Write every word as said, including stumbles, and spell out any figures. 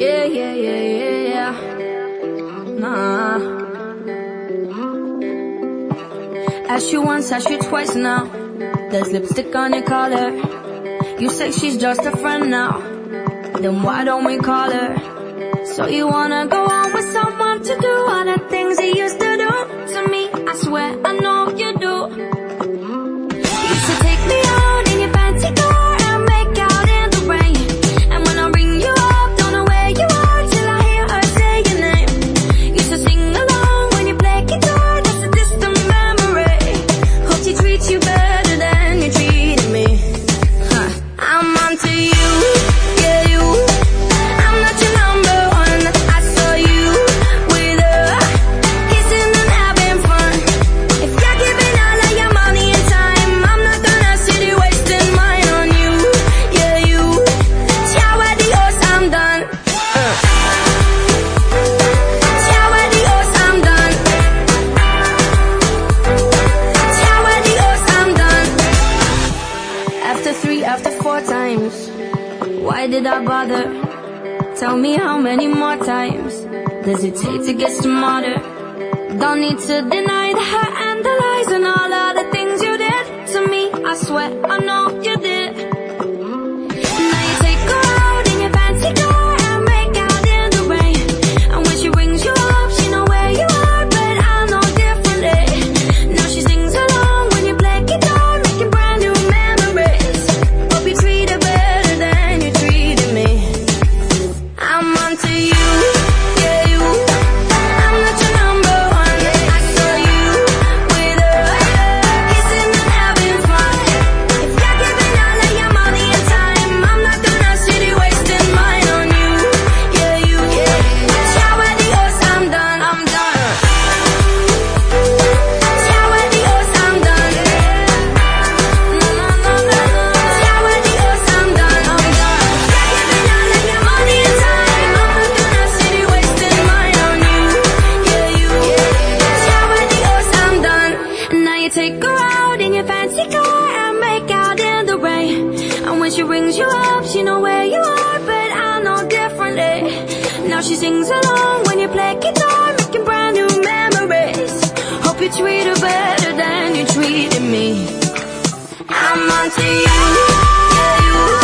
Yeah, yeah, yeah, yeah, yeah. Nah. Asked you once, asked you twice now. There's lipstick on your collar. You say she's just a friend now. Then why don't we call her? So you wanna go on with someone to do all the things he used to do to me? I swear I know you do. You used to take me out in your fancy car and make out in the rain. And when I ring you up, don't know where you are till I hear her say your name. Used to sing along when you play guitar, that's a distant memory. Hope she treats you better than you treated me. Huh. I'm onto you, yeah you. I'm not your number one. I saw you with her, kissing and having fun. If you're giving all of your money and time, I'm not gonna sit here wasting mine on you, yeah you. Ciao adios, I'm done. uh. Ciao adios, I'm done. Ciao adios, I'm done. After three, after four times, why did I bother? Tell me how many more times does it take to get smarter? Don't need to deny the hurt and the lies and all of the things you did to me. I swear I know you did. Now you take her out in your fancy car and make out in the rain. And when she rings you up, she know where you are, but I know differently. Now she sings along when you play guitar, making brand new memories. Hope you treat her better than you treated me. I'm onto you, yeah you. I'm not your number one. I saw you with her, kissing and having fun. If you're giving all of your money and time, I'm not gonna sit here wasting mine on you, yeah you. Ciao adios, I'm done, I'm done. Ciao adios, I'm done. No, no, no, no, no. Ciao adios, I'm done, I'm done. You're giving all of your money and time, I'm not gonna sit here wasting mine on you, yeah you. Ciao adios, I'm done. Now you take her out in your fancy car and make out in the rain. And when she rings you up, she know where you are, but I know differently. Now she sings along when you play guitar, making brand new memories. Hope you treat her better than you treated me. I'm onto you, yeah you.